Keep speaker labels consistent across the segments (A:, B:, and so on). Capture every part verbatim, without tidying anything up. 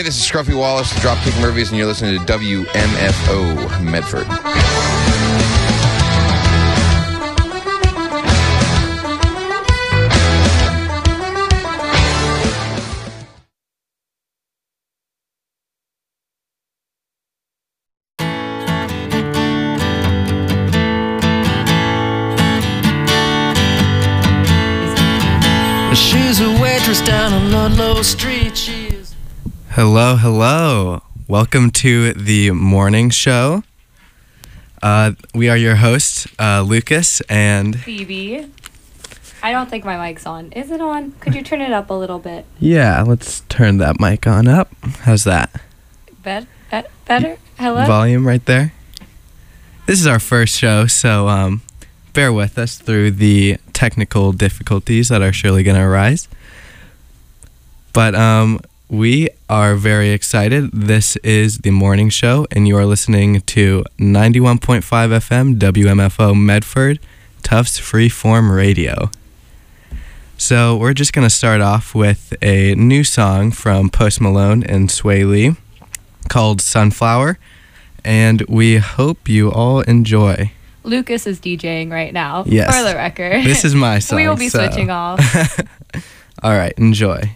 A: Hey, this is Scruffy Wallace, the Dropkick Murphys, and you're listening to W M F O Medford.
B: She's a waitress down on Ludlow Street. She's
C: Hello, hello. Welcome to the morning show. Uh, we are your hosts, uh, Lucas and
D: Phoebe. I don't think my mic's on. Is it on? Could you turn it up a little bit?
C: Yeah, let's turn that mic on up. How's that?
D: Bet, bet, better? Hello?
C: Volume right there. This is our first show, so um, bear with us through the technical difficulties that are surely going to arise. But um, we are very excited. This is the morning show, and you are listening to ninety-one point five F M W M F O Medford, Tufts Freeform Radio. So we're just going to start off with a new song from Post Malone and Sway Lee called Sunflower, and we hope you all enjoy.
D: Lucas is DJing right now,
C: Yes.
D: for the record.
C: This is my song.
D: We will be
C: so.
D: switching off.
C: All right, enjoy.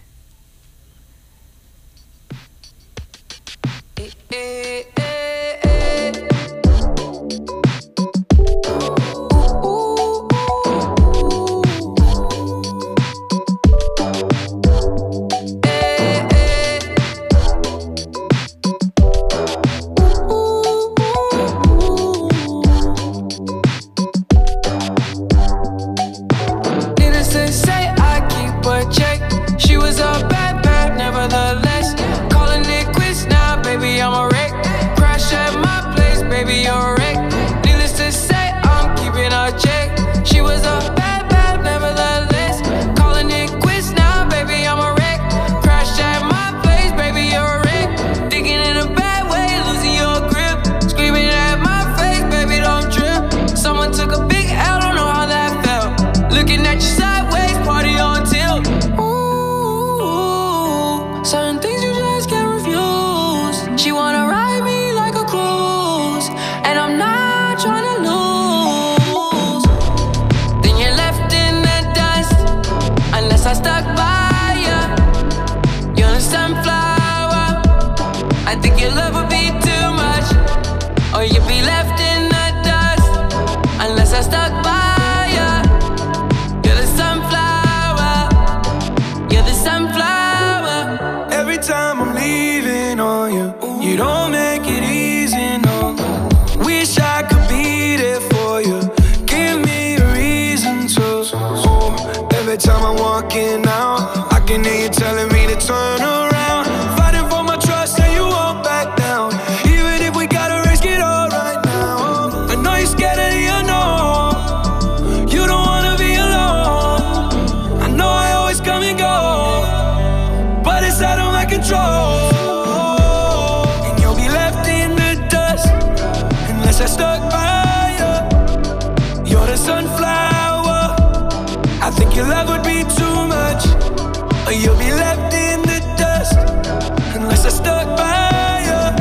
E: You'll be left in the dust unless I stuck by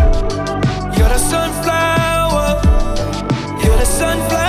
E: you. You're the sunflower. You're the sunflower.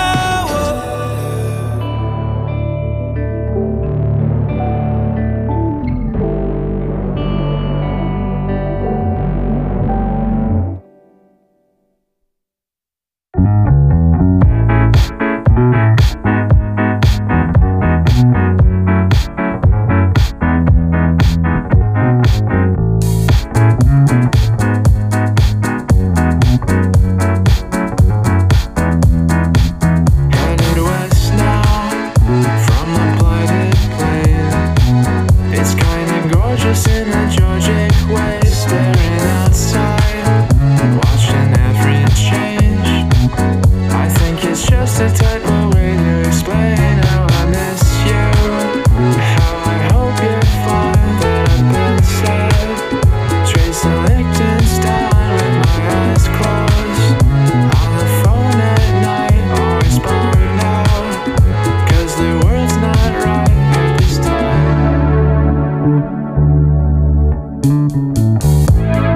F: Thank you.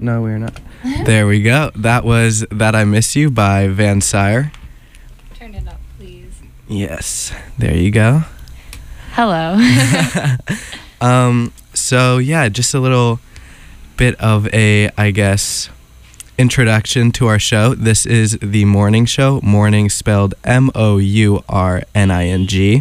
C: No, we're not. There we go. That was That I Miss You by Van Sire.
D: Turn it up, please.
C: Yes. There you go.
D: Hello.
C: um, so, yeah, just a little bit of a, I guess, introduction to our show. This is the morning show. Morning spelled M O U R N I N G.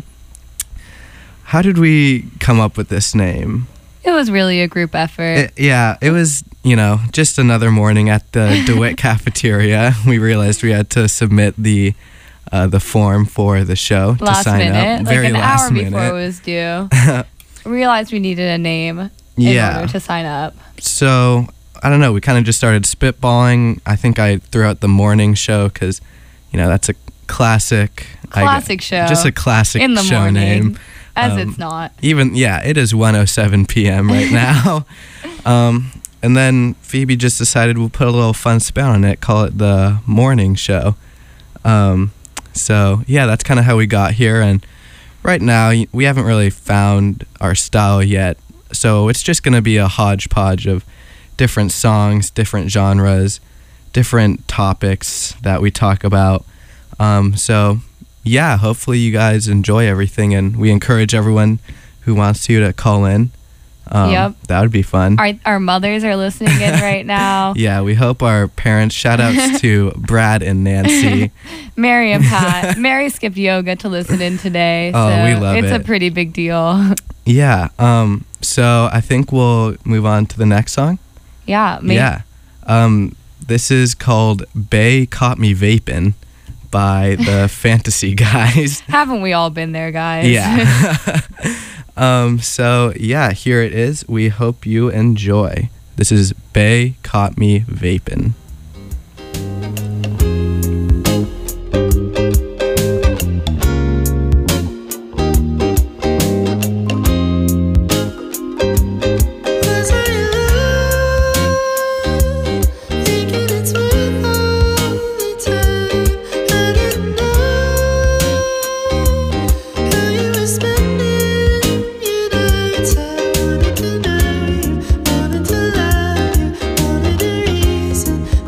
C: How did we come up with this name?
D: It was really a group effort.
C: It, yeah, it was, you know, just another morning at the DeWitt cafeteria. We realized we had to submit the uh, the form for the show
D: last
C: to sign
D: minute,
C: up.
D: like
C: Very
D: an
C: last
D: hour
C: minute.
D: before it was due. Realized we needed a name in
C: Yeah.
D: order to sign up.
C: So, I don't know, we kind of just started spitballing. I think I threw out the morning show because, you know, that's a classic.
D: Classic
C: I,
D: show.
C: Just a classic
D: in the
C: show
D: morning,
C: name.
D: as
C: Um,
D: it's not.
C: Even, yeah, it is one oh seven p.m. right now. um, and then Phoebe just decided we'll put a little fun spin on it, call it the morning show. Um, so, yeah, that's kind of how we got here. And right now, y- we haven't really found our style yet. So it's just going to be a hodgepodge of different songs, different genres, different topics that we talk about. Um, so, yeah, hopefully you guys enjoy everything, and we encourage everyone who wants to to call in. Um,
D: Yep.
C: That would be fun.
D: Our, our mothers are listening in right now.
C: Yeah, we hope our parents, shout outs to Brad and Nancy.
D: Mary and Pat. Mary skipped yoga to listen in today.
C: Oh,
D: so
C: we love
D: it's
C: it.
D: a pretty big deal.
C: Yeah, um, so I think we'll move on to the next song.
D: yeah. Maybe.
C: Yeah. Um, this is called Bay Caught Me Vapin' by the Fantasy Guys.
D: Haven't we all been there, guys?
C: Yeah. um, so, yeah, here it is. We hope you enjoy. This is Bay Caught Me Vapin'.
F: Thinking it's worth all the time. I didn't know how you were spending your nights. I wanted to know you, wanted to love you, wanted a reason.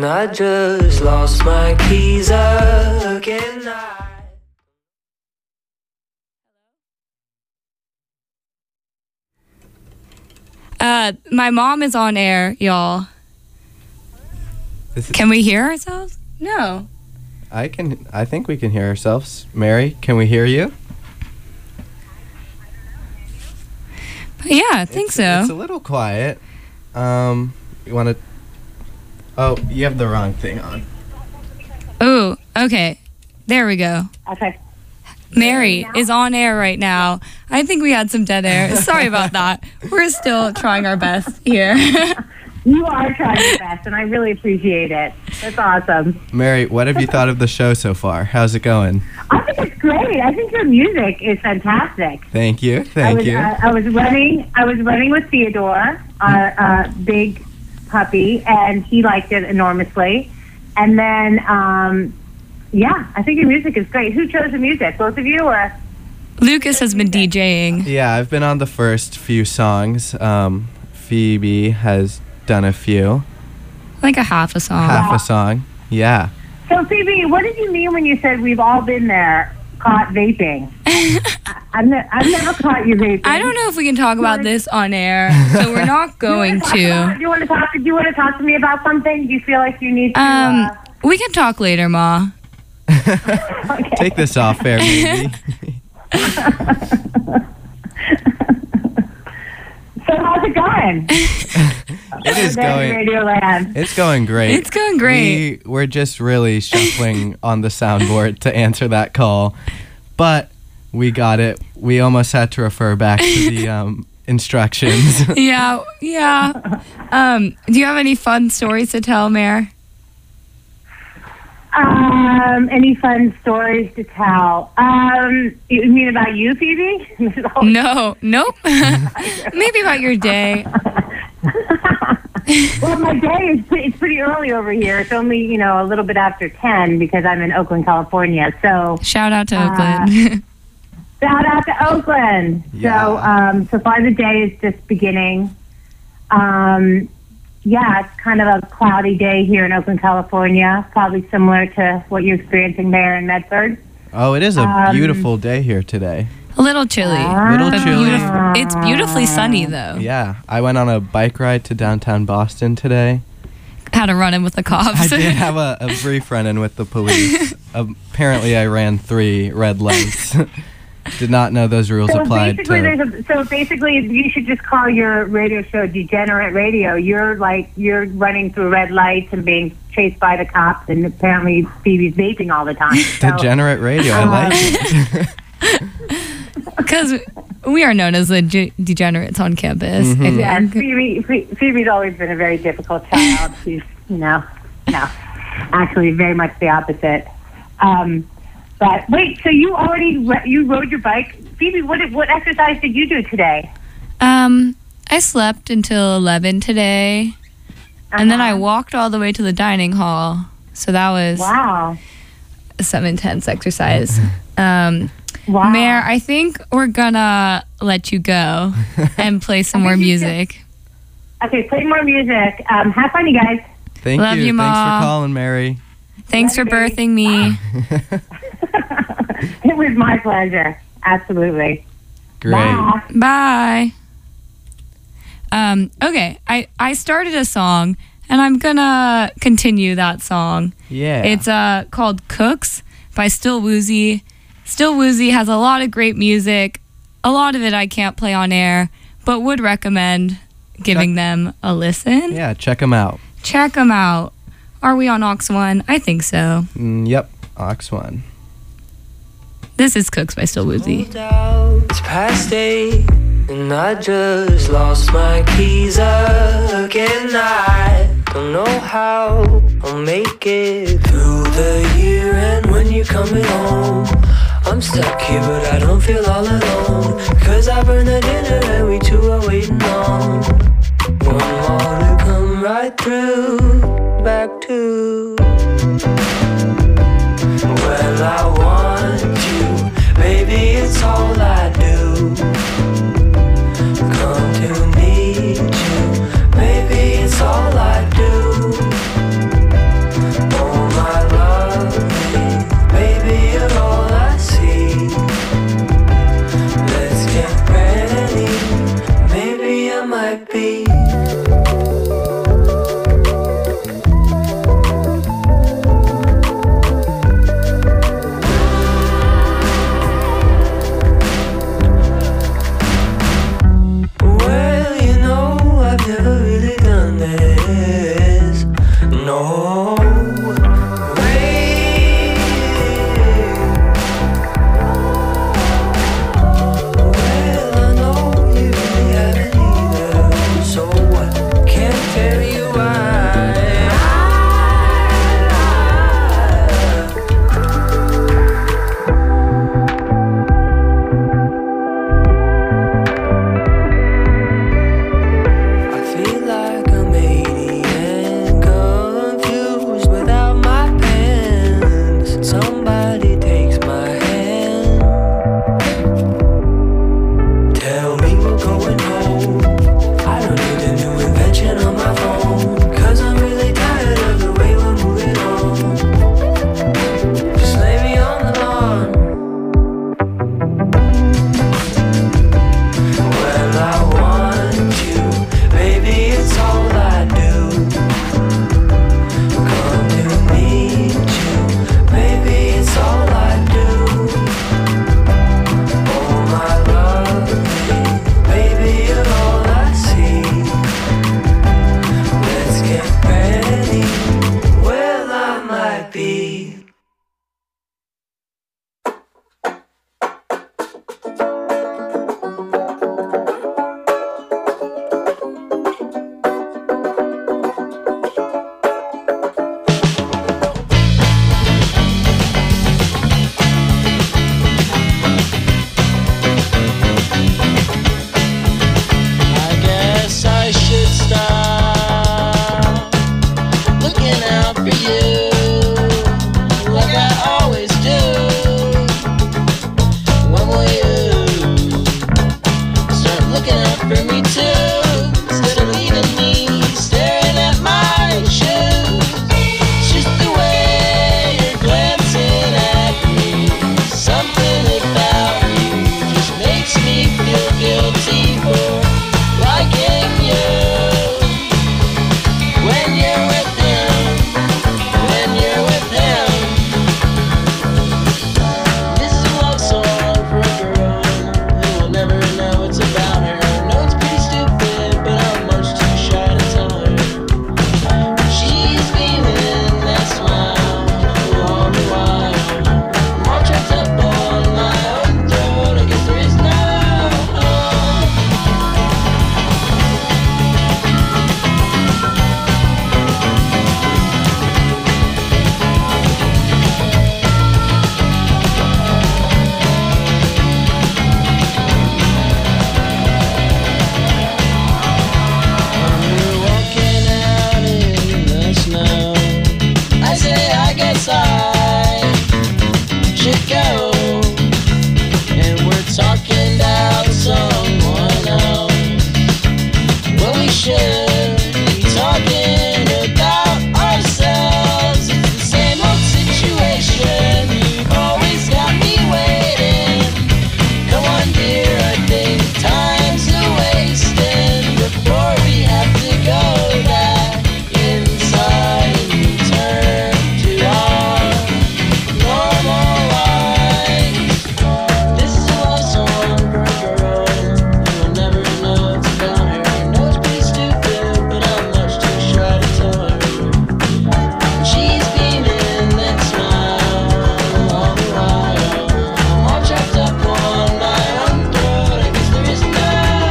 B: and I just lost my keys again. I
D: Uh, my mom is on air, y'all.
C: This is,
D: Can we hear ourselves? No.
C: I can. I think we can hear ourselves. Mary, can we hear you?
D: Yeah, I think
C: it's,
D: so.
C: It's a little quiet. Um, you want to? Oh, you have the wrong thing on.
D: Ooh, okay. There we go.
G: Okay.
D: Mary is on air right now. I think we had some dead air. Sorry about that. We're still trying our best here.
G: You are trying your best, and I really appreciate it. That's awesome.
C: Mary, what have you thought of the show so far? How's it going?
G: I think it's great. I think your music is fantastic.
C: Thank you.
G: I
C: Thank
G: was,
C: you.
G: Uh, I was running. I was running with Theodore, our uh, big puppy, and he liked it enormously. And then, um, yeah, I think your music is great. Who chose the music? Both of you, or?
D: Lucas has been DJing.
C: Yeah, I've been on the first few songs. Um, Phoebe has done a few.
D: Like a half a song.
C: Half a song. Yeah.
G: So, Phoebe, what did you mean when you said we've all been there, caught vaping? I've, ne- I've never caught you vaping.
D: I don't know if we can talk about this on air, so we're not going
G: Do you want to talk about-
D: to.
G: Do you want to talk? Do you want to talk to me about something? Do you feel like you need to?
D: Um,
G: uh,
D: we can talk later, Ma.
G: okay.
C: Take this off air, maybe.
G: So how's it going?
C: It is
G: Over there in
C: going.
G: Radio Land.
C: It's going great.
D: It's going great.
C: We, we're just really shuffling on the soundboard to answer that call, but we got it. We almost had to refer back to the um, instructions.
D: Yeah, yeah. Um, do you have any fun stories to tell, Mare?
G: Um, any fun stories to tell? Um, you mean about you, Phoebe?
D: No, nope. Maybe about your day.
G: Well, my day is pre- it's pretty early over here. It's only, you know, a little bit after ten because I'm in Oakland, California. So
D: Shout out to
G: Uh,
D: Oakland.
G: shout out to Oakland. So
C: Yeah.
G: um, so far the day is just beginning. Um, yeah, it's kind of a cloudy day here in Oakland, California. Probably similar to what you're experiencing there in Medford.
C: Oh, it is a
G: Um,
C: beautiful day here today.
D: A little chilly.
C: Little
D: but
C: chilly.
D: beautiful- It's beautifully sunny, though.
C: Yeah, I went on a bike ride to downtown Boston today.
D: Had to run in with the cops.
C: I did have a, a brief run-in with the police. Apparently, I ran three red lights. Did not know those rules
G: So
C: applied
G: basically,
C: to.
G: there's a, so basically, you should just call your radio show "Degenerate Radio." You're like you're running through red lights and being chased by the cops, and apparently Phoebe's vaping all the time. So,
C: Degenerate radio. I like it.
D: Because we are known as the ge- degenerates on campus.
C: Mhm.
D: I
G: yeah,
D: think.
G: Phoebe, Phoe- Phoebe's always been a very difficult child. She's, you know, no, actually, very much the opposite. Um, but wait, so you already re- you rode your bike, Phoebe? What did- what exercise did you do today?
D: Um, I slept until eleven today, and then I
G: Uh-huh.
D: walked all the way to the dining hall. So that was
G: Wow,
D: some intense exercise. Um,
G: wow.
D: Mare, I think we're gonna let you go and play some
G: I
D: more
G: think you should.
D: music.
G: Okay, play more music. Um, have fun, you guys.
C: Thank
D: Love
C: you.
D: you,
C: Thanks
D: Ma.
C: for calling, Mary.
D: Thanks for
G: Love you, baby.
D: birthing me.
G: It was my pleasure. Absolutely.
C: Great.
G: Bye.
D: Bye. Um, okay, I, I started a song and I'm gonna continue that song.
C: Yeah.
D: It's uh called Cooks by Still Woozy. Still Woozy has a lot of great music. A lot of it I can't play on air, but would recommend giving them a listen.
C: Yeah, check them out.
D: Check them out. Are we on Aux One? I think so.
C: Mm, yep, Ox One.
D: This is Cooks by Still Woozy.
B: It's past eight, and I just lost my keys again. I don't know how I'll make it through the year, and when you're coming home, I'm stuck here, but I don't feel all alone. Cause I burned the dinner and we two are waiting on one more to come right through, back to well, I want you, baby, it's all I do. Come to need you, baby, it's all I do.
H: to go. And we're talking about someone else. Well, we should be talking about ourselves. It's the same old situation. You've always got me waiting. Come on, dear, I think time's a wasting before we have to go back inside and return to our normal lives. This is a love song for a girl who'll never know it's about her. I know it's pretty stupid, but I'm much too shy to tell her. She's beaming and smiles all the while. I'm all trapped up on my own throat. I guess there is no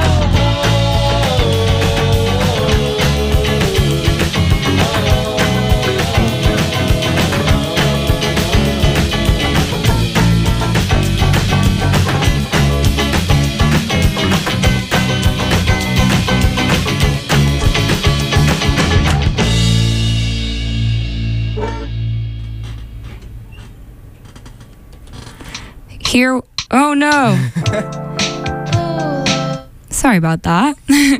D: Here, oh no. Sorry about that.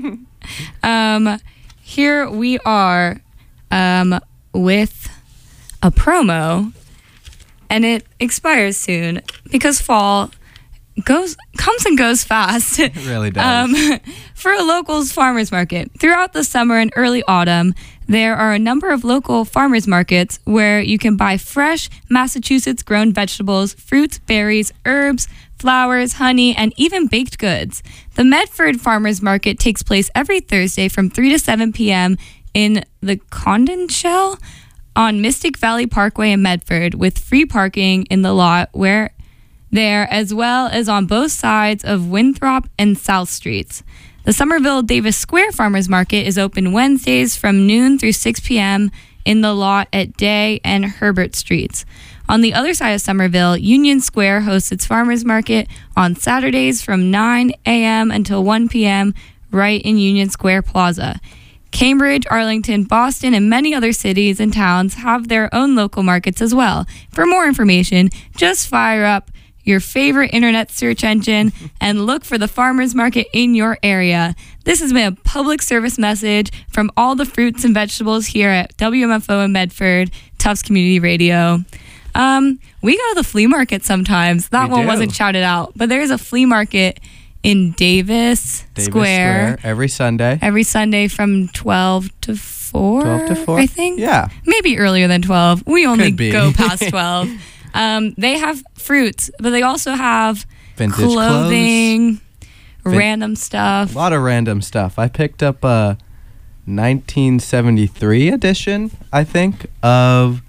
D: um, here we are um, with a promo, and it expires soon because fall goes comes and goes fast.
C: It really does.
D: Um, for a locals farmers market throughout the summer and early autumn, there are a number of local farmers markets where you can buy fresh Massachusetts grown vegetables, fruits, berries, herbs, flowers, honey, and even baked goods. The Medford Farmers Market takes place every Thursday from three to seven p.m. in the Condon Shell on Mystic Valley Parkway in Medford, with free parking in the lot where there, as well as on both sides of Winthrop and South Streets. The Somerville Davis Square Farmers Market is open Wednesdays from noon through six p.m. in the lot at Day and Herbert Streets. On the other side of Somerville, Union Square hosts its farmers market on Saturdays from nine a.m. until one p.m. right in Union Square Plaza. Cambridge, Arlington, Boston, and many other cities and towns have their own local markets as well. For more information, just fire up your favorite internet search engine and look for the farmers market in your area. This has been a public service message from all the fruits and vegetables here at W M F O in Medford, Tufts Community Radio. Um, we go to the flea market sometimes. That
C: We
D: one
C: do.
D: wasn't shouted out, but there's a flea market in Davis,
C: Davis
D: Square,
C: every Sunday.
D: every Sunday from twelve to four.
C: twelve to four?
D: I think.
C: Yeah.
D: Maybe earlier than twelve. We only
C: Could be.
D: go past twelve. Um, they have fruits, but they also have
C: Vintage
D: clothing,
C: Vin-
D: random stuff.
C: A lot of random stuff. I picked up a nineteen seventy-three edition, I think, of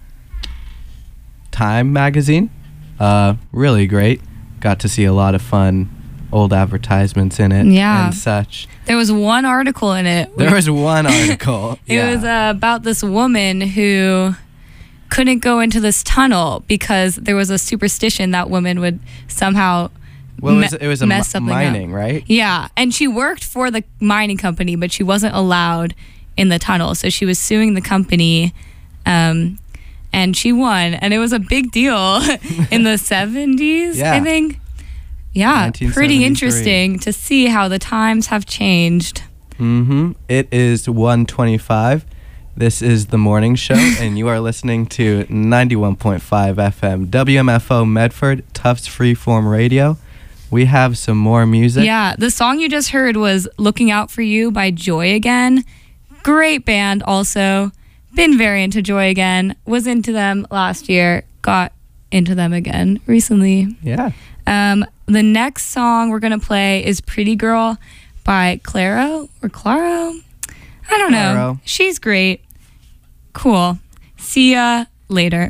C: Time magazine. Uh, really great. Got to see a lot of fun old advertisements in it
D: Yeah.
C: and such.
D: There was one article in it.
C: There was one article.
D: It
C: yeah.
D: was uh, about this woman who couldn't go into this tunnel because there was a superstition that women would somehow
C: well, it
D: me-
C: was, it was a
D: mess
C: mi-
D: something
C: mining,
D: up.
C: right?
D: Yeah, and she worked for the mining company, but she wasn't allowed in the tunnel, so she was suing the company, um, and she won, and it was a big deal in the seventies,
C: Yeah.
D: I think. Yeah, pretty
C: nineteen seventy-three.
D: interesting to see how the times have changed.
C: Mm-hmm. It is one twenty-five. This is the morning show, and you are listening to ninety-one point five F M W M F O Medford, Tufts Freeform Radio. We have some more music.
D: Yeah, the song you just heard was Looking Out For You by Joy Again. Great band also. Been very into Joy Again. Was into them last year. Got into them again recently.
C: Yeah.
D: Um, the next song we're going to play is Pretty Girl by Claro or Claro. I don't know.
C: Claro.
D: She's great. Cool. See ya later.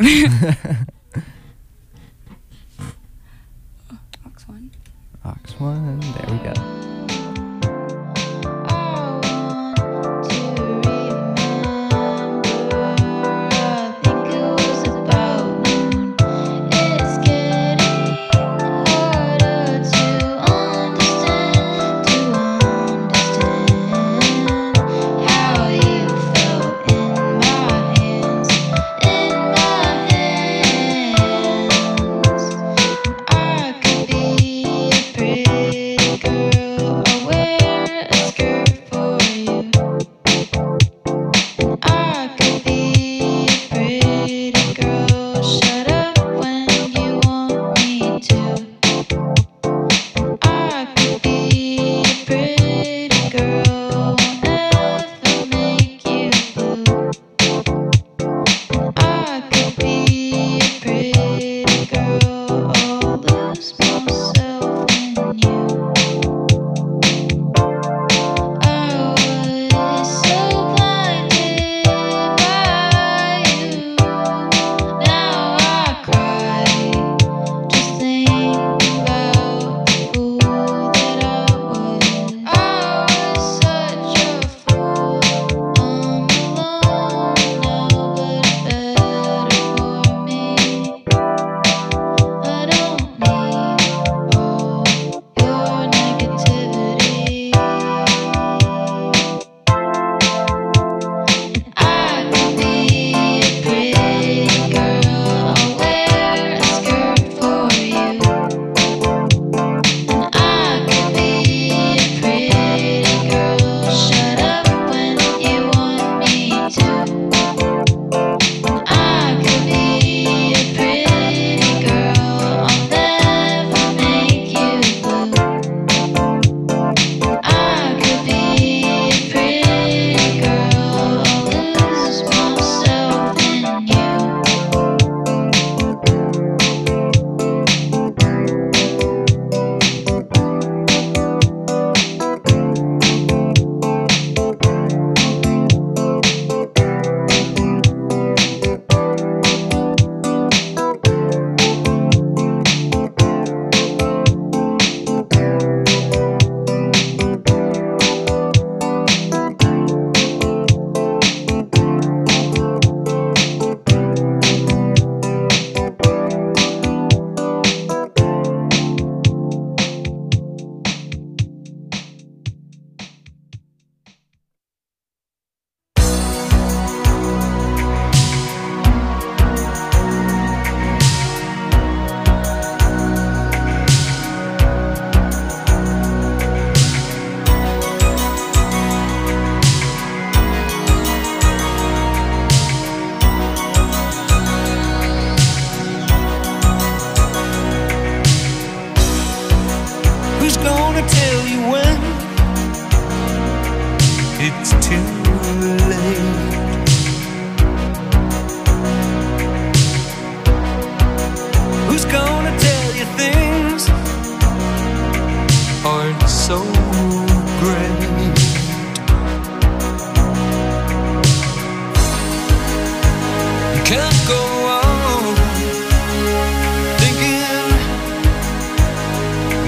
D: Ox one.
C: Ox one. There we go.
F: How you felt in my hands, in my hands.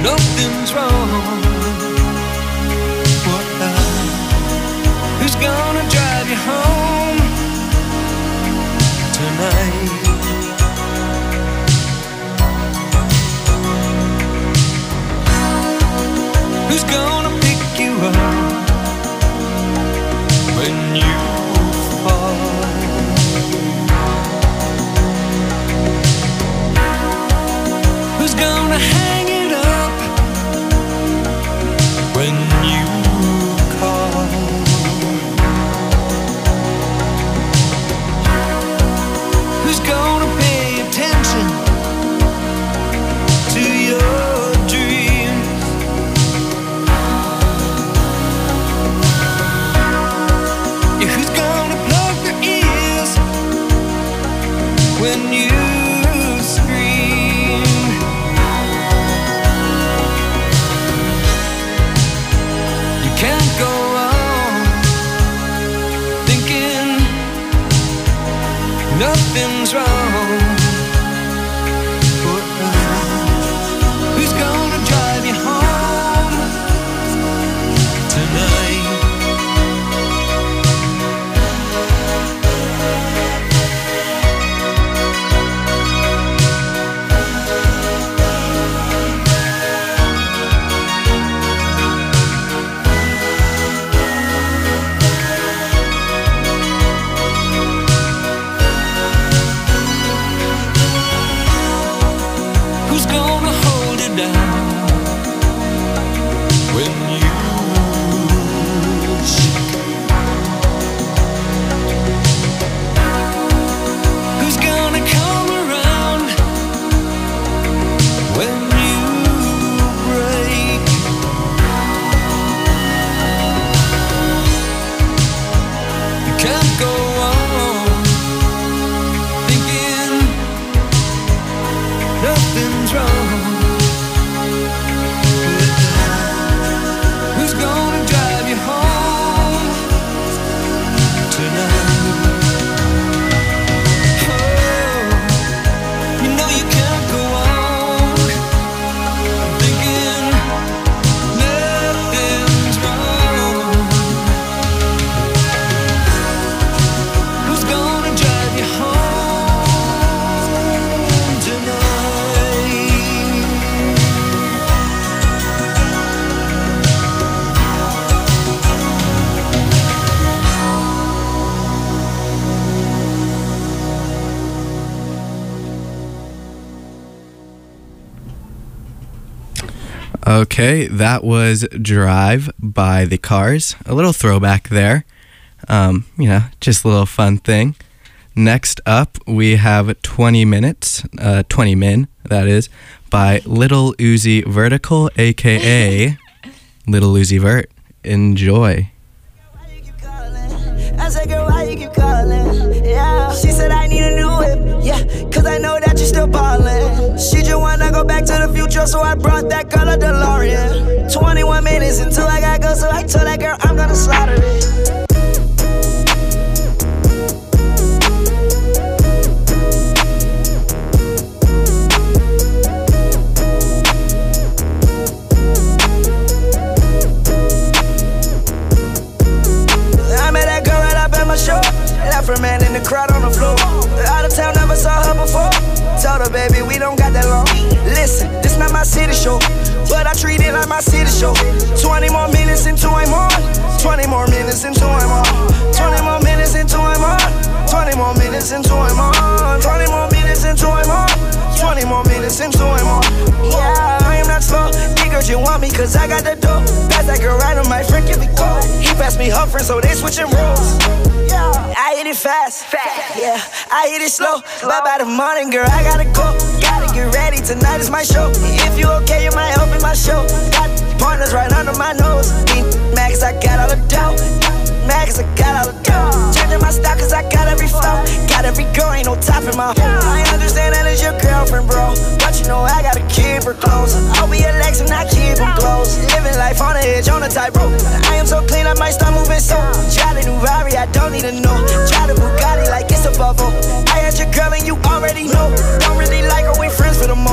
E: nothing's wrong. What now? Who's gonna drive you home tonight? Who's gonna pick you up when you fall? Who's gonna hang it up when you call? Who's gonna pay attention to your dreams? Yeah, who's gonna plug their ears when you scream? You can't go on thinking nothing's wrong. Who's gonna drive you home tonight? Who's gonna hold it down when you shake? Who's gonna come around when you break? You can't go on thinking nothing's wrong. Who's gonna drive you home tonight? Oh, you know you can't go on thinking nothing's wrong. Who's gonna drive you home tonight?
C: Okay, that was Drive by The Cars. A little throwback there. Um, you know, just a little fun thing. Next up, we have twenty minutes, uh, twenty Min, that is, by Little Uzi Vertical, a k a. Little Uzi Vert. Enjoy.
I: I said, girl, why you keep calling? Yeah. She said, I need a new whip. Yeah, cause I know that you're still ballin'. She just wanna go back to the future, so I brought that girl a DeLorean. twenty-one minutes until I gotta go, so I told that girl I'm gonna slaughter it. I met that girl right up at my show. Left her man in the crowd on the floor. Out of town, never saw her before. Told her, baby, we don't got that long. Listen, this not my city show, but I treat it like my city show. twenty more minutes into I'm on. twenty more minutes into I'm on. twenty more minutes into I'm on. twenty more minutes into I'm on. twenty more minutes into I'm on. twenty more minutes into I'm on. Yeah, I am not slow. Niggas, you want me cause I got the dough. Pass that girl right on my friend, give me cold. He passed me her friend, so they switching roles. I hit it fast, fast, yeah. I hit it slow. Bye by the morning, girl, I gotta go. Gotta get ready, tonight is my show. If you okay, you might help in my show. Got partners right under my nose. Mad cause I got all the dough. Mad cause I got all the dough. Changing my style cause I got every flow. Got every girl, ain't no top in my hole. I understand that it's your girlfriend, bro, but you know I gotta keep her close. I'll be your legs and I keep her close. Living life on the edge, on the tightrope. I am so clean, I might start moving so. Try the new Rari, I don't need to know. Try the Bugatti like it's a bubble. I had your girl and you already know. Don't really like her, we friends for the moment.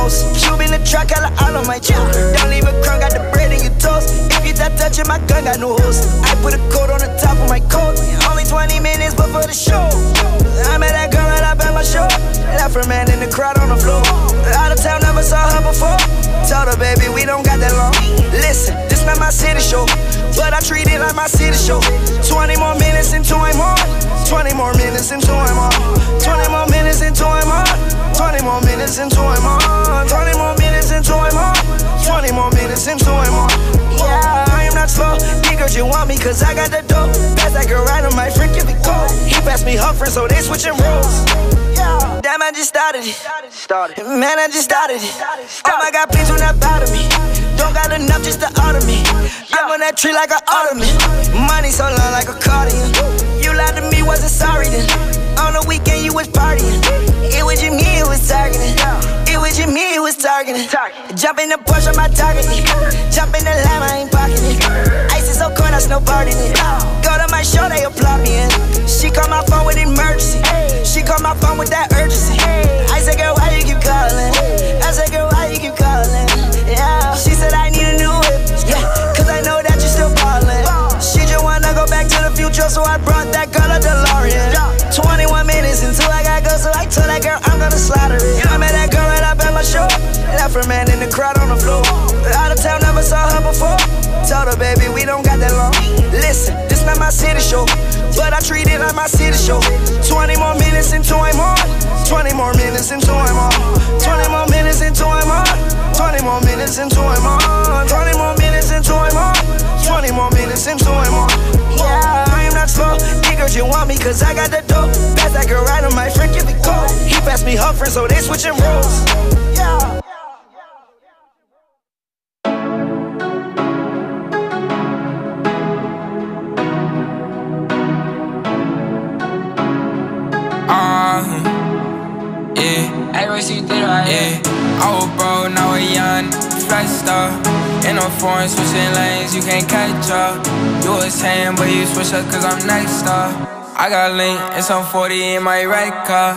I: most. Cube in the truck, I like all on my chip. Don't leave a crumb, got the bread in your toast. If you start touching my gun, got no host. I put a coat on the top of my coat. Only twenty minutes before the show. I met that girl right up at my show. Left her man in the crowd on the floor. Out of town, never saw her before. Told her, baby, we don't got that long. Listen, this not my city show, but I treat it like my city show. Twenty more minutes until I'm on. Twenty more minutes until I'm on. Twenty more minutes until I'm on. Twenty more minutes until I'm on. Twenty more minutes until I'm on. Twenty more minutes until I'm on. Yeah, I am not slow. Niggas, you want me cause I got the dope. Pass that girl right on my friend, give it go. He passed me her friend, so they switching roles. Yeah, damn, I just started it. Started. Man, I just started it. Damn, I got pigs when that bother me. Don't got enough just to order me. I'm on that tree like an ottoman. Money so long like a cardigan. You lied to me, wasn't sorry then. On the weekend you was partying. It was you, me, it was targeting. It was you, me, it was targeting. Jump in the Porsche, I'm not targeting. Jump in the Lamb, I ain't parking it. Ice is so cold, I snowboarding it. Go to my show, they applaud me in. She call my phone with emergency. She call my phone with that urgency. I said, girl, why you keep calling? I said, girl, why you keep calling? Yeah. She said, I need a new whip. Yeah, cause I know that you still ballin'. She just wanna go back to the future, so I brought that girl a DeLorean. twenty-one minutes until I gotta go, so I told that girl I'm gonna slaughter it. I met that girl right up at my show. Left her man in the crowd on the floor. Out of town, never saw her before. Told her, baby, we don't got that long. Listen, this not my city show, but I treat it like my city show. Twenty more minutes until I'm on. Twenty more minutes until I'm on. Twenty more minutes until I'm on. Twenty more minutes until I'm on. Twenty more minutes until I'm on. Twenty more minutes until I'm on. Yeah, I am not slow. Niggas, you want me cause I got the dope. Pass that girl right on my friend, give it go. He passed me her friend, so they switching roles. Yeah.
J: Yeah, I was broke, now a young flat star. In a foreign switching lanes, you can't catch up. You was saying, but you switch up cause I'm next star. I got link and some forty in my red car.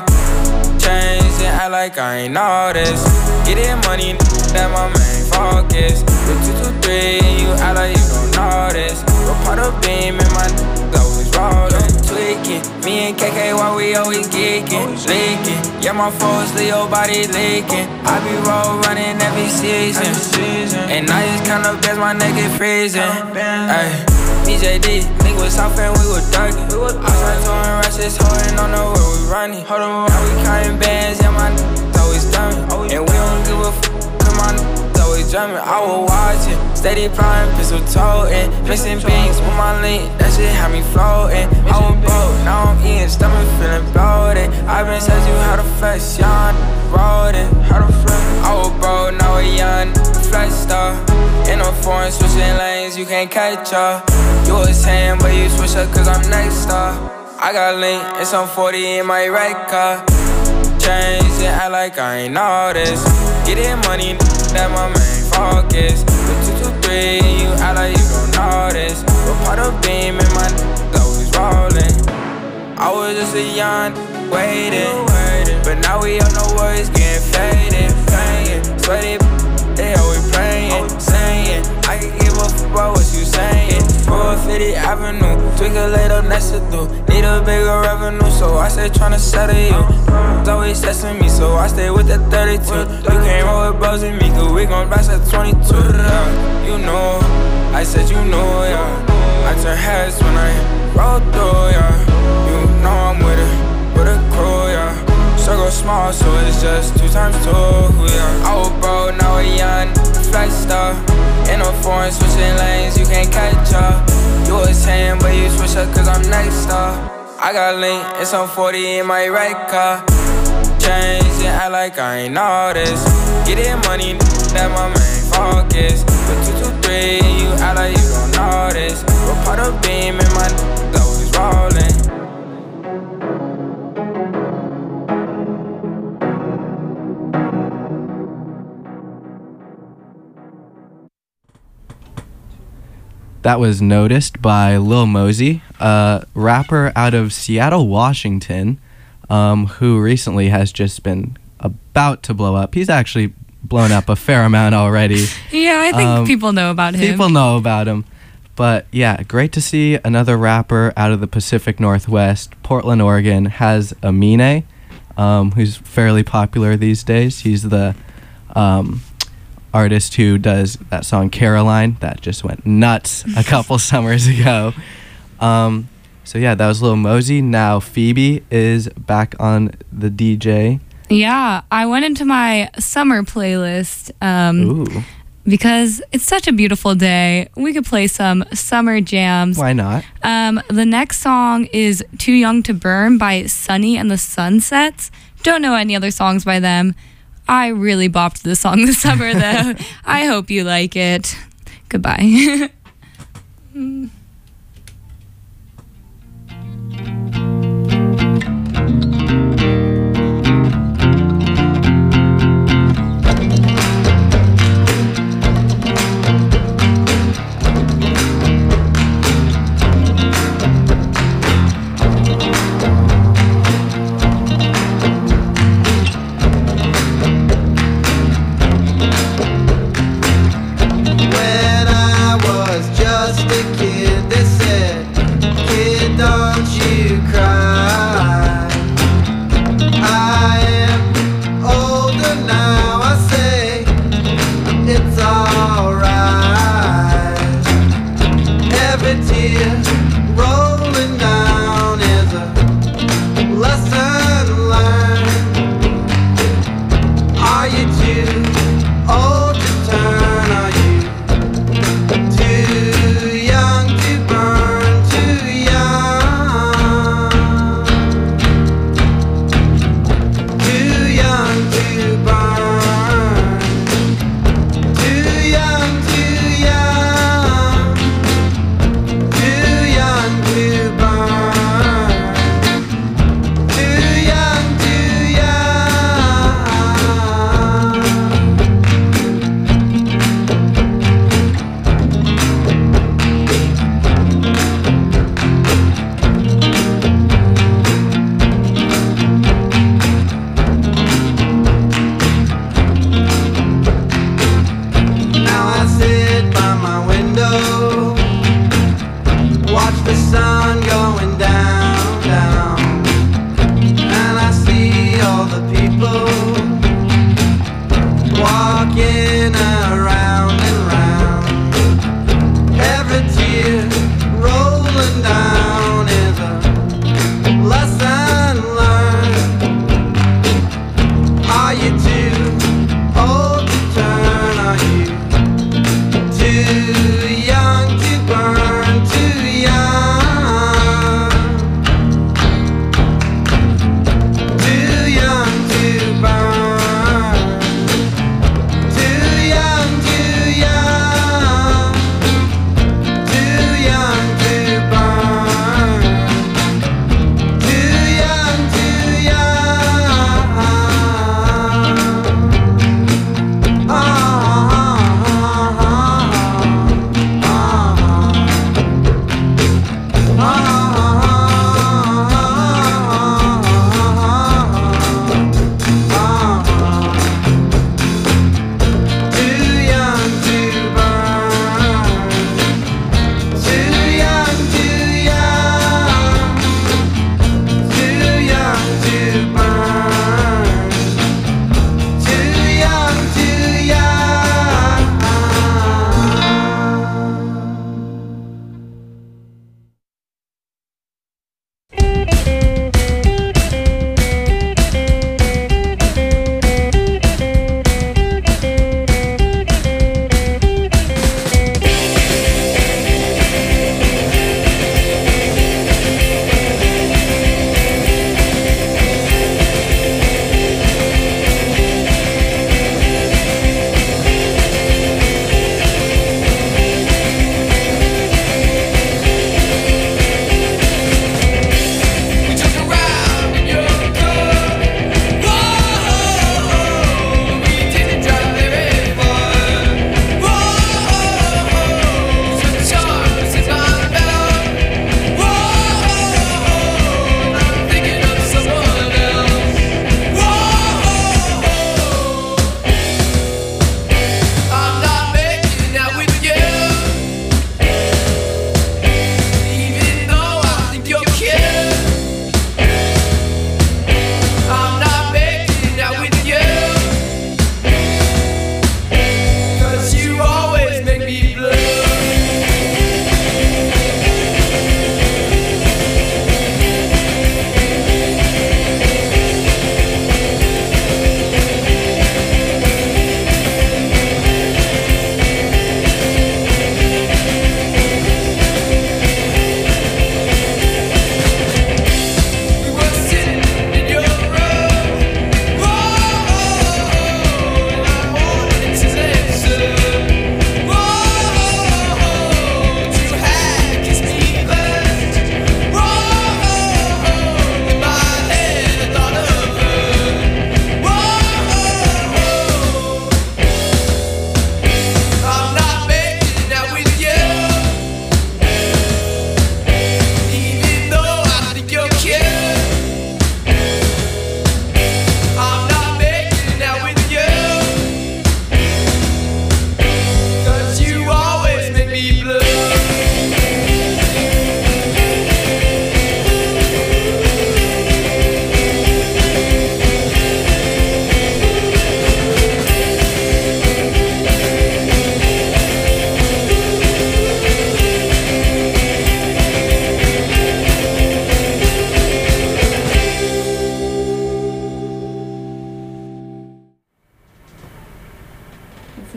J: Change and act like I ain't all this. Getting money, that my main focus. With two, two, three, you act like you don't know this. We're part of beam and my always rollin', tweaking. Me and K K, why we always geeking, leaking. Yeah, my foes, Leo body leaking. I be roll running every season, and I just count up as my neck get freezing. Ay, B J D, nigga was south and we was ducking. I started doing rushes, holding on the where we running. Now we counting bands, yeah, my always dumbing. And we don't give a f***, cause my always drumming. I was watching, steady plotting, pistol toting, mixing beans with my link, that shit had me floating. I was broke, now I'm eating, stomach feeling bloated. I been said you how to flex, young, rolling, how to flex. I was broke, now a young flex star. In a foreign switching lanes, you can't catch up. You was saying, but you switch up cause I'm next star. I got link and some forty in my red car. Change and act like I ain't all this. Getting money, that my main focus. With two, two, three, you act like you don't know this. We're part of beam and my always rolling. I was just a young waiting, but now we all know words getting faded, playing. Sweaty, they always praying, saying I can give a fuck about what you saying. four fifty Avenue, twinkle later next to do. Need a bigger revenue, so I stay tryna settle you. It's always testing me, so I stay with the thirty-two. You can't roll with bros with me, cause we gon' blast at twenty-two. Yeah, you know, I said you know, yeah. I turn heads when I roll through, yeah. You know I'm with it, with a crew, yeah. Circle small, so it's just two times two, yeah. I was broke, now a young flex star. In a foreign switching lanes, you can't catch up. You was saying, but you switch up cause I'm next star. I got link and some forty in my red car. Change and act like I ain't all this. Getting money, that my main focus. With two, two, three, you act like you don't know this. We're part of beam and my always rolling.
C: That was Noticed by Lil Mosey, a rapper out of Seattle, Washington, um, who recently has just been about to blow up. He's actually blown up a fair amount already.
D: Yeah, I think
C: Um,
D: people know about him.
C: People know about him. But yeah, great to see another rapper out of the Pacific Northwest. Portland, Oregon has Amine, um, who's fairly popular these days. He's the um, artist who does that song Caroline that just went nuts a couple summers ago. Um, so yeah, that was Lil Mosey. Now Phoebe is back on the D J.
D: Yeah, I went into my summer playlist um,
C: Ooh,
D: because it's such a beautiful day. We could play some summer jams.
C: why not?
D: Um, the next song is Too Young to Burn by Sunny and the Sunsets. Don't know any other songs by them. I really bopped this song this summer, though. I hope you like it. Goodbye.
K: When I was just a kid,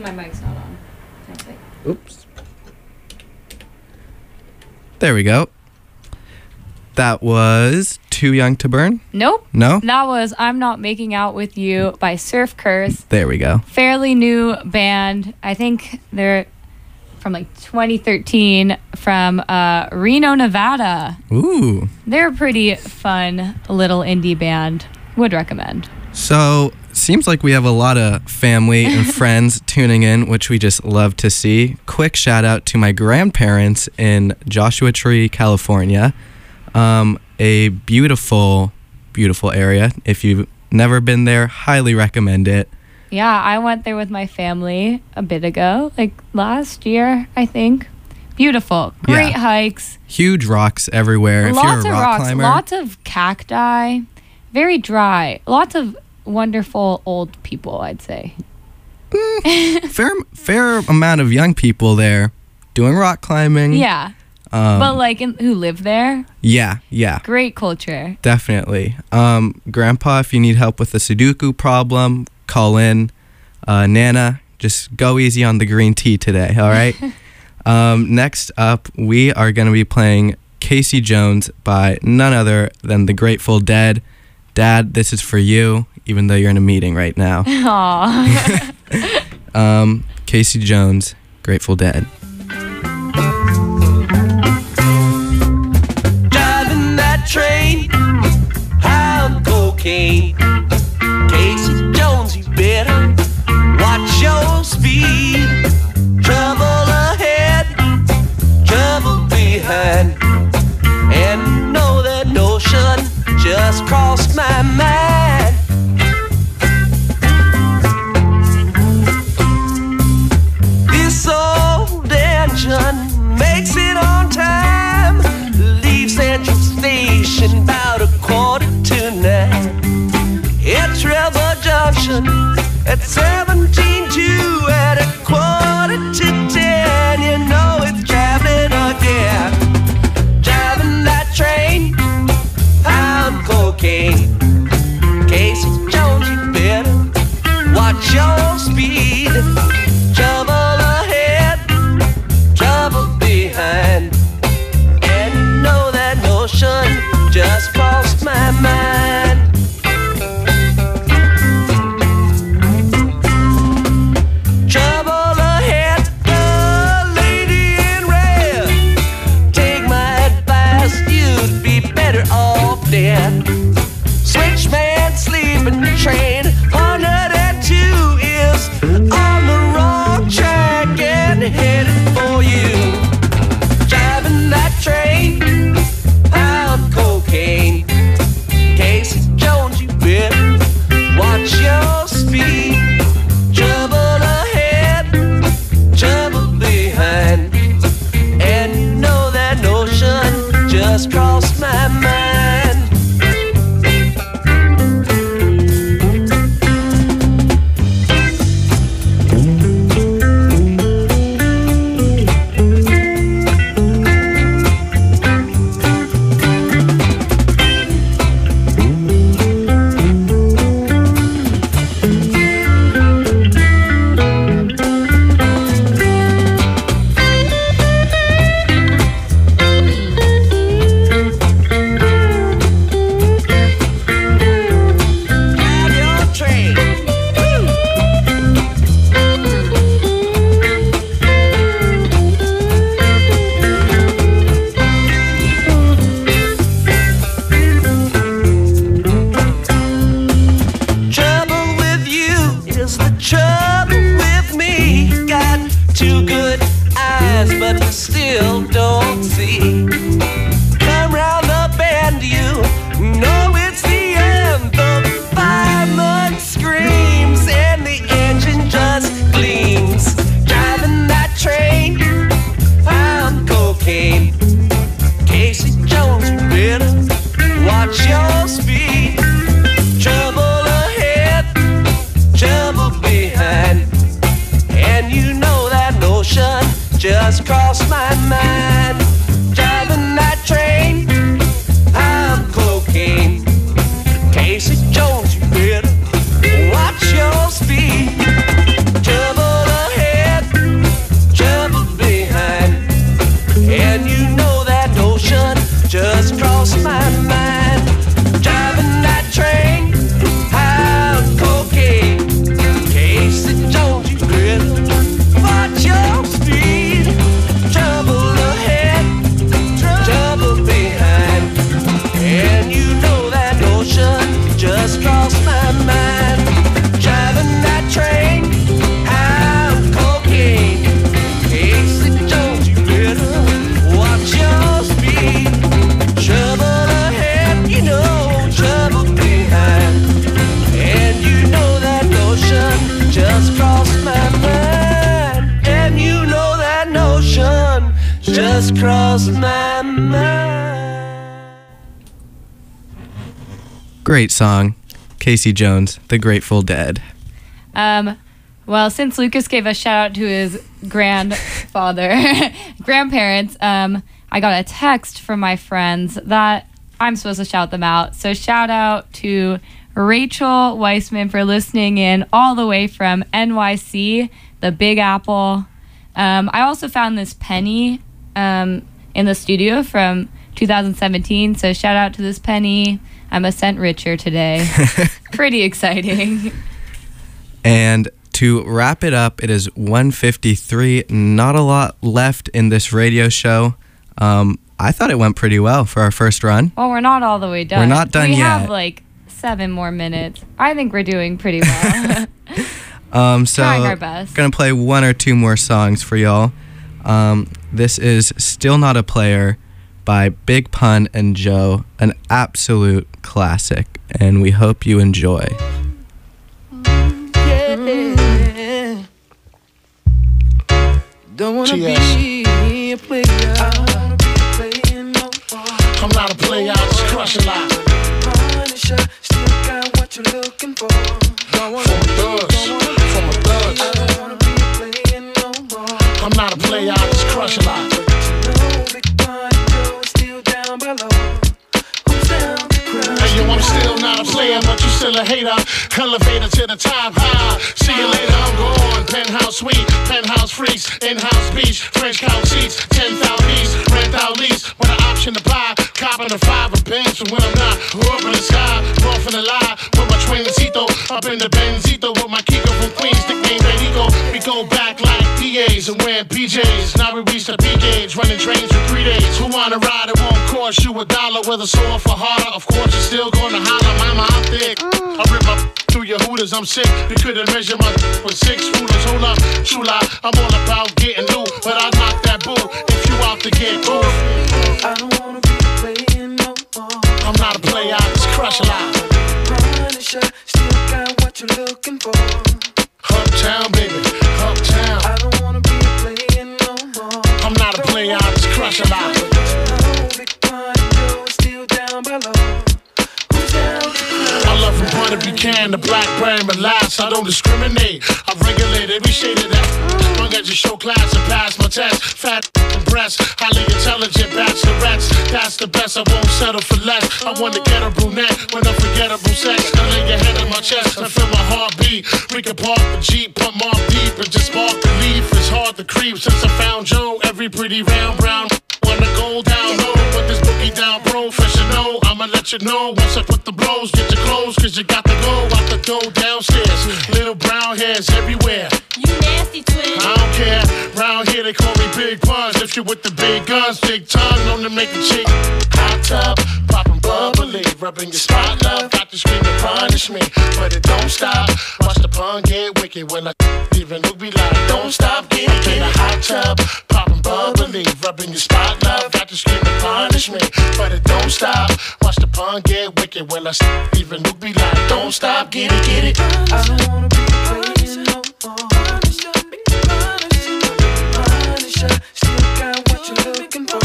D: my mic's not on. Can't say.
C: Oops. There we go. That was Too Young to Burn?
D: Nope.
C: No?
D: That was I'm Not Making Out With You by Surf Curse.
C: There we go.
D: Fairly new band. I think they're from like twenty thirteen from uh, Reno, Nevada.
C: Ooh.
D: They're a pretty fun little indie band. Would recommend.
C: So, seems like we have a lot of family and friends tuning in, which we just love to see. Quick shout out to my grandparents in Joshua Tree, California. Um, a beautiful, beautiful area. If you've never been there, highly recommend it.
D: Yeah, I went there with my family a bit ago, like last year, I think. Beautiful. Great
C: Yeah.
D: hikes.
C: Huge rocks everywhere.
D: Lots
C: if you're a
D: of
C: rock
D: rocks.
C: climber.
D: Lots of cacti. Very dry. Lots of wonderful old people, I'd say.
C: fair, fair amount of young people there doing rock climbing.
D: Yeah.
C: Um,
D: but like in, who live there?
C: yeah, yeah.
D: Great culture.
C: Definitely. Um, Grandpa, if you need help with the Sudoku problem, call in. Uh, Nana, just go easy on the green tea today, all right? um, next up, we are going to be playing Casey Jones by none other than the Grateful Dead. Dad, this is for you, even though you're in a meeting right now.
D: Aw.
C: um, Casey Jones, Grateful Dead.
K: Driving that train, high on cocaine. Casey Jones, you better watch your speed. Trouble ahead, trouble behind. And know that notion just crossed my mind. This old engine makes it on time. Leave Central Station about a quarter to nine. It's River Junction at seventeen two at a quarter to ten. You know it's traveling again. Driving that train, pound cocaine. Casey Jones, you better watch your speed. Trouble ahead, trouble behind. And you know that notion just crossed my mind. Trouble ahead, the lady in red. Take my advice, you'd be better off dead. Switchman sleeping train, one oh two is on the wrong track and headed for you. Driving that train, pound cocaine. Casey Jones, you better watch your speed. Trouble ahead, trouble behind. And you know that notion just crossed my mind. Drive your train. Trouble with you is the trouble with me. Got two good eyes, but you still don't see. Come round the bend, you know it's the end. The fireman screams and the engine just gleams. Driving that train, pound cocaine. Casey Jones, you better watch your speed. Trouble ahead, trouble behind. And you know that notion just crossed my mind. Driving that train, pound cocaine. Casey Jones, you better watch your speed. Trouble ahead. just crossed my mind.
C: Great song. Casey Jones, The Grateful Dead.
D: Um, well, since Lucas gave a shout out to his grandfather, grandparents, um, I got a text from my friends that I'm supposed to shout them out. So shout out to Rachel Weissman for listening in all the way from N Y C, the Big Apple. Um, I also found this penny um, in the studio from two thousand seventeen. So shout out to this penny. I'm a cent richer today. Pretty exciting.
C: And to wrap it up, it is one fifty-three. Not a lot left in this radio show. Um, I thought it went pretty well for our first run.
D: Well, we're not all the way done.
C: We're not done
D: we
C: yet.
D: We have like seven more minutes. I think we're doing pretty well.
C: um, so
D: Trying our best.
C: Gonna play one or two more songs for y'all. Um, this is Still Not a Player by Big Pun and Joe, an absolute classic, and we hope you enjoy.
K: Yeah. Don't wanna be a player. I don't wanna be a player no more. I'm not a player, I just crush a lot. Punisher, still got what you're looking for. Don't wanna from be, thugs, don't wanna be from a thug. I don't wanna be a player no more. I'm not a player, I just crush a lot. But you know, Big Pun Joe is still down below. Who's down to cry? Hey yo, I'm still not a player, but you still a hater. Elevator to the top, high. See you later, I'm gone. Penthouse suite, penthouse freaks, in-house beach, French couch seats, ten thousand east, rent out lease, with an option to buy, copping a five of Benz from when I'm not, up in the sky, off in the lie, with my twincito, up in the Benzito, with my Kiko from Queens, nickname Benito, we go back like D As and wearing P Js, now we reach the P gauge, running trains for three days, who wanna ride, it won't cost you a dollar, whether sore for harder, of course you're still gonna holler, mama, I'm thick, I rip my through your hooters, I'm sick, you couldn't measure my with six rulers, hold up, true lie, I'm all about getting loot, but I knock that bull if you out to get cool. I don't wanna be playing no more. I'm not a player, I just crush a lot. Punisher, still got what you're looking for. Uptown, baby, uptown. I don't wanna be playing no more. I'm not a player, I just crush a lot. Big Pun Joe is still down below. Who's down? I love from point if you can, the black brand, but last I don't discriminate. I regulate every shade of that. Long as you show class and pass my test. Fat and breasts, highly intelligent bachelorettes. That's the best, I won't settle for less. I want to get a brunette with unforgettable sex. I lay your head on my chest and feel my heartbeat. We can park the Jeep, put more deep and just spark the leaf. It's hard to creep since I found Joe. Every pretty round brown wanna go down low. Put this boogie down professional. I'ma let you know once I put the blows. Get your clothes cause you got to go out the door downstairs. Little brown hairs everywhere.
L: You nasty twin.
K: I don't care. Round here they call me Big Puns. If you with the big guns, big tongue, known to make a chick hot tub, popping bubbly, rubbing your spot, love. Got to scream and punish me, but it don't stop. Watch the pun get wicked when I even look be like, don't stop, get it in a hot tub, popping bubbly, rubbing your spot, love. Got to scream and punish me, but it don't stop. Watch the pun get wicked when I even look be like, don't stop, get it, get it. I don't wanna be playing no more. Still got what you're looking for.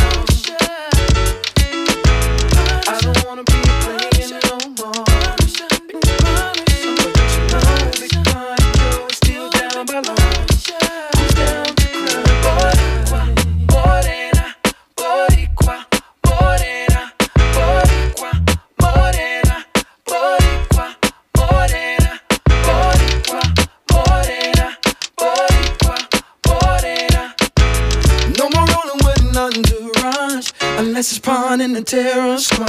K: I don't wanna be playing no more. Big Pun Joe is still down below. Who's down to cry? Morena, Boricua, Morena, Boricua, Morena, Boricua, Morena, Boricua, Morena, Boricua, Morena. No more rolling with nothing to rush, unless it's pawn in the terror squad.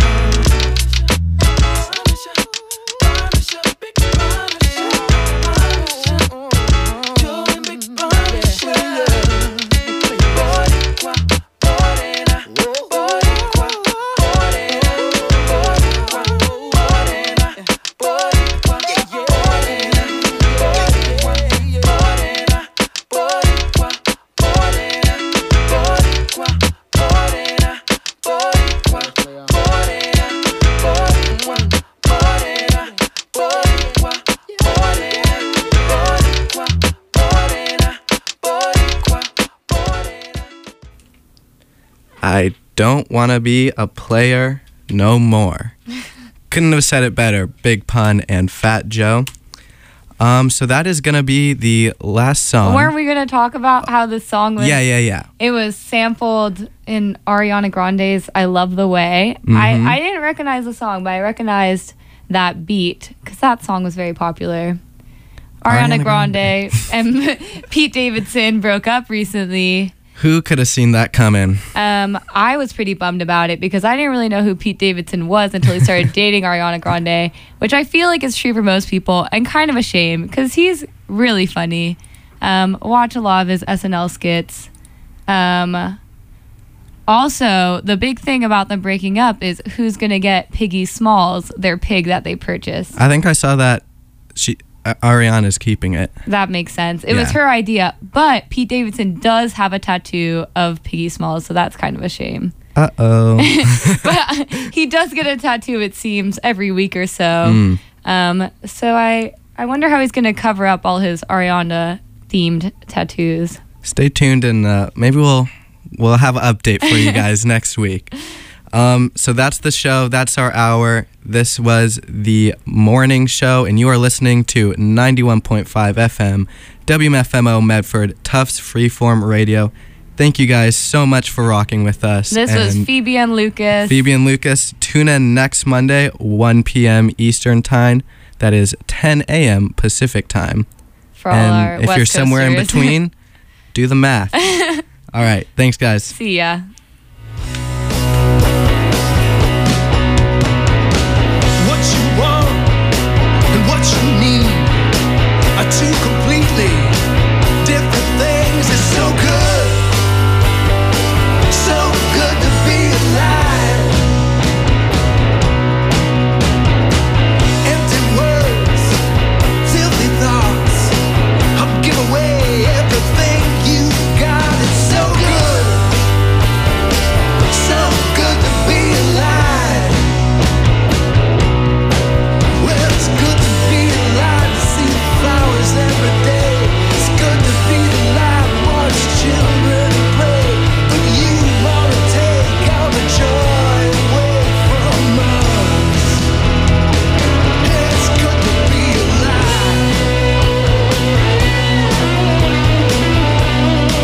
C: I don't want to be a player no more. Couldn't have said it better. Big Pun and Fat Joe. Um, so that is going to be the last song.
D: Weren't we going to talk about how the song was?
C: Yeah, yeah, yeah.
D: It was sampled in Ariana Grande's I Love the Way.
C: Mhm.
D: I, I didn't recognize the song, but I recognized that beat because that song was very popular. Ariana,
C: Ariana
D: Grande and Pete Davidson broke up recently.
C: Who could have seen that coming?
D: Um, I was pretty bummed about it because I didn't really know who Pete Davidson was until he started dating Ariana Grande, which I feel like is true for most people and kind of a shame because he's really funny. Um, watch a lot of his S N L skits. Um, also, the big thing about them breaking up is who's going to get Piggy Smalls, their pig that they purchased.
C: I think I saw that she uh, Ariana's keeping it.
D: That makes sense. It was
C: Yeah.
D: her idea, but Pete Davidson does have a tattoo of Piggy Smalls, so that's kind of a shame.
C: Uh-oh.
D: But he does get a tattoo, it seems, every week or so.
C: Mm.
D: Um, so I, I wonder how he's going to cover up all his Ariana-themed tattoos.
C: Stay tuned and uh, maybe we'll we'll have an update for you guys next week. Um, so that's the show. That's our hour. This was the morning show, and you are listening to ninety-one point five F M, W M F M O Medford, Tufts Freeform Radio. Thank you guys so much for rocking with us.
D: This was
C: And
D: Phoebe and Lucas.
C: Phoebe and Lucas. Tune in next Monday, one p.m. Eastern Time. That is ten a.m. Pacific Time.
D: For all
C: and
D: our
C: if
D: West
C: you're somewhere in
D: Coasters.
C: between, do the math. All right. Thanks, guys.
D: See ya.